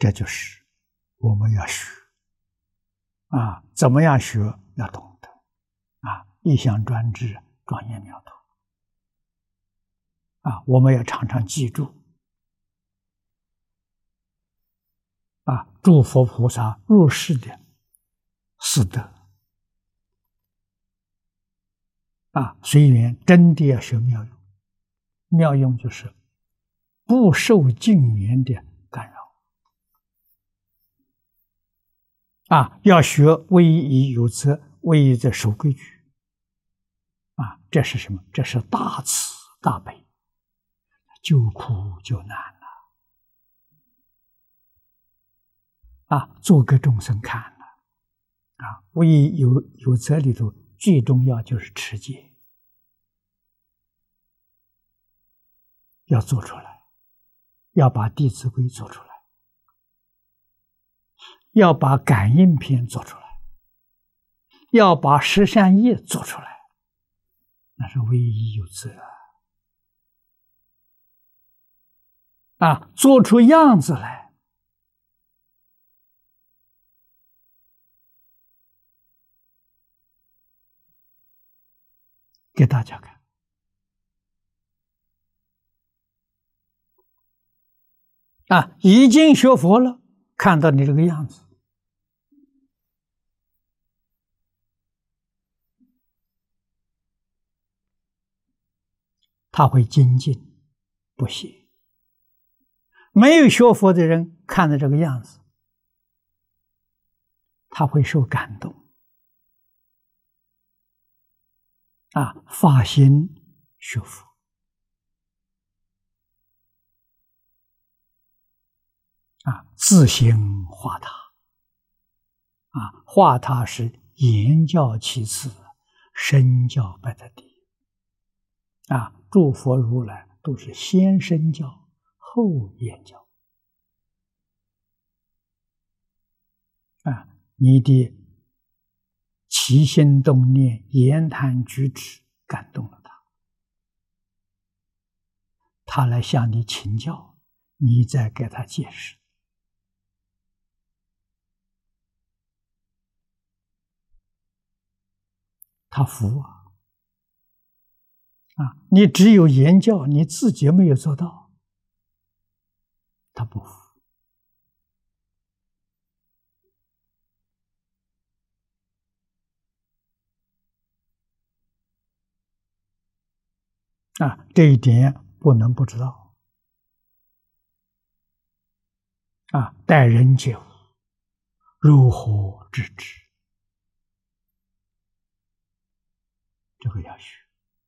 这就是我们要学怎么样学？要懂得一向专制，庄严了头我们要常常记住诸佛菩萨入世的四德随缘真的要学妙用，妙用就是不受境缘的干扰要学威仪有则，威仪在守规矩这是什么？这是大慈大悲，救苦救难做给众生看了威仪有则里头最重要就是持戒，要做出来，要把《弟子规》做出来，要把感应篇做出来，要把十善业做出来，那是威仪有则做出样子来，给大家看已经学佛了，看到你这个样子，他会精进不懈。没有学佛的人看到这个样子，他会受感动发心学佛自行化他化他是言教其次，身教摆在第一诸佛如来都是先身教后言教你的起心动念言谈举止感动了他来向你请教，你再给他解释他服你只有言教，你自己没有做到，他不服这一点不能不知道待人接物如何制止，这个要学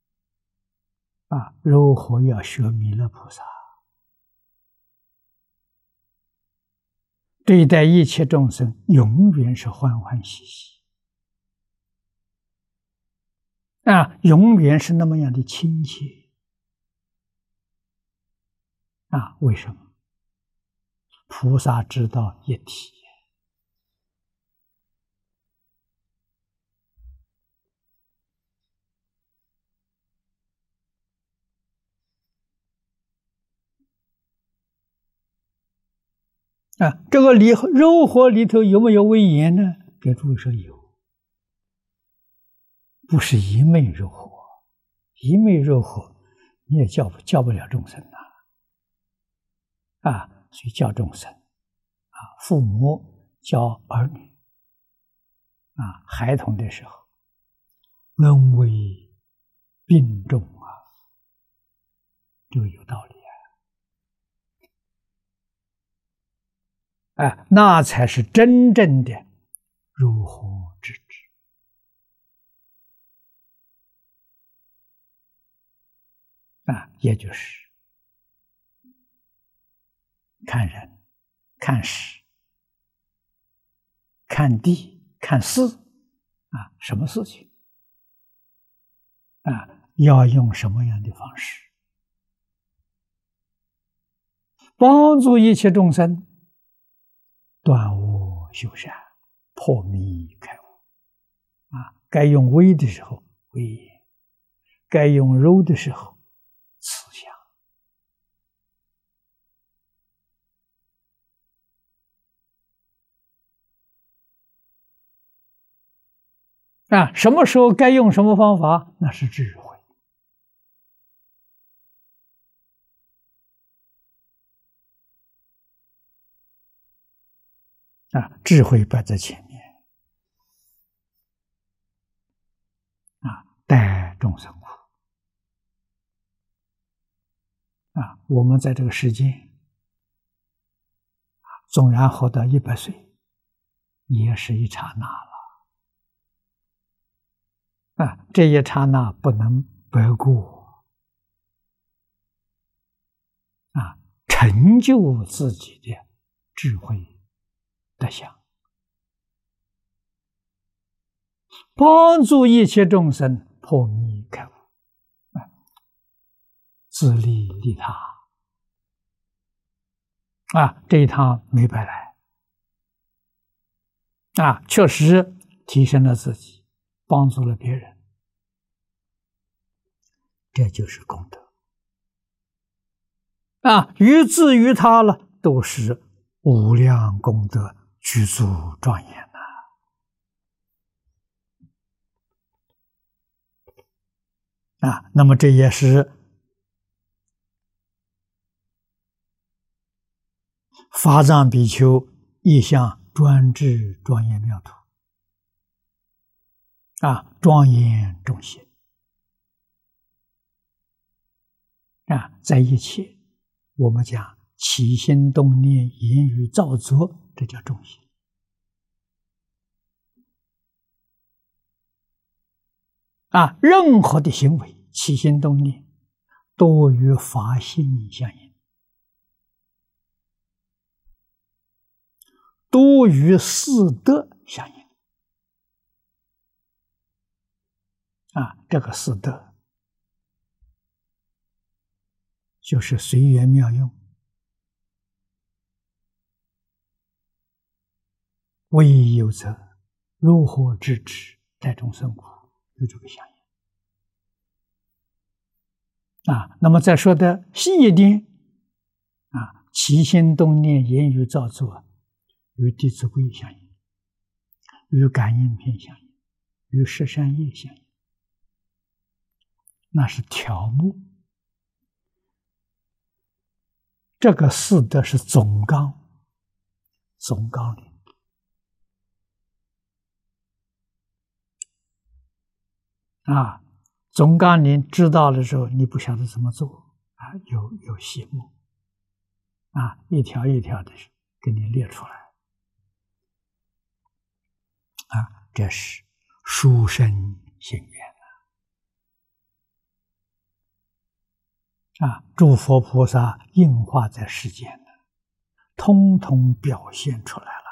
如何要学弥勒菩萨，对待一切众生永远是欢欢喜喜永远是那么样的亲切为什么？菩萨知道一体这个柔和里头有没有威严呢？给诸位说有，不是一昧柔和，一昧柔和你也教不了众生所以教众生父母教儿女孩童的时候恩威并重这个有道理那才是真正的如何制止也就是看人、看事、看地、看事什么事情要用什么样的方式帮助一切众生断恶修善，破迷开悟该用威的时候威严，该用柔的时候慈祥什么时候该用什么方法，那是智慧。智慧摆在前面，待众生苦。我们在这个世间，纵然活到100岁，也是一刹那了。这一刹那不能白过。成就自己的智慧德相，帮助一切众生破迷开悟，自利利他。这一趟没白来。确实提升了自己，帮助了别人，这就是功德。于自于他了，都是无量功德，具足庄严那么这也是法藏比丘一向专制庄严妙土，庄严众贤在一切我们讲起心动念言语造作，这叫众贤。任何的行为起心动念都与法性相应，都与四德相应。这个四德就是随缘妙用，为义有责，如何制止，待众生苦，有这个相应。那么再说的细一点，起心动念言语造作与弟子规相应，与感应篇相应，与十善业相应，那是条目。这个四德是总纲，总纲领。总纲领知道的时候，你不晓得怎么做有细目一条一条的给你列出来这是殊胜行愿诸佛菩萨应化在世间通通表现出来了。